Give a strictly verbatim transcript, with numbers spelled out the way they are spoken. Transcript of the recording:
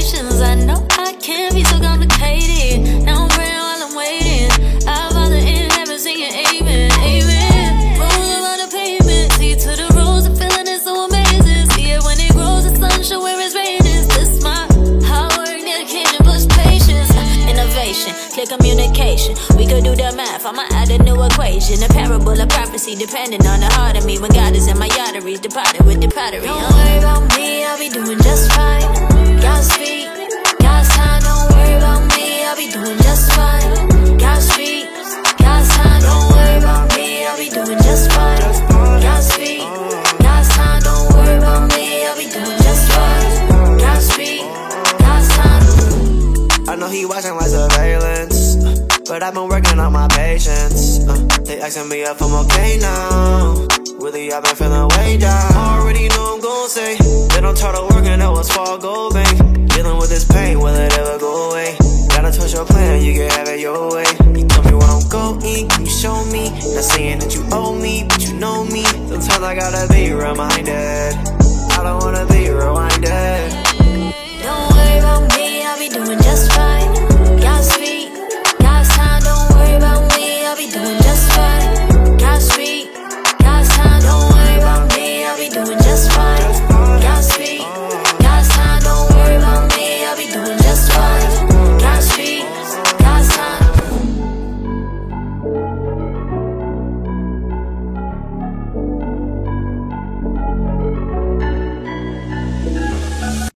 patience. I know I can't be so complicated. Now I'm praying while I'm waiting. Our Father in heaven singing amen, amen. Rolling on the pavement, see to the rose, the feeling is so amazing. See it when it grows, the sun show where it's raining. This my hard work, dedication, plus patience. Innovation, clear communication. We could do the math, I'ma add a new equation. A parable of prophecy, depending on the heart of me. When God is in my arteries, departed with the pottery. Don't worry about me, I'll be doing just fine. God's feet, God's time. Don't worry about me, I'll be doing just fine. God's feet, God's time. Don't worry about me, I'll be doing just fine. God's feet, God's time. Don't worry about me, I'll be doing just fine. God's feet, God's time. I know he watching like surveillance, but I've been working on my patience. uh, They asking me if I'm okay now. Really, I've been feeling way down. Already know I'm gon' say they don't try to work and that was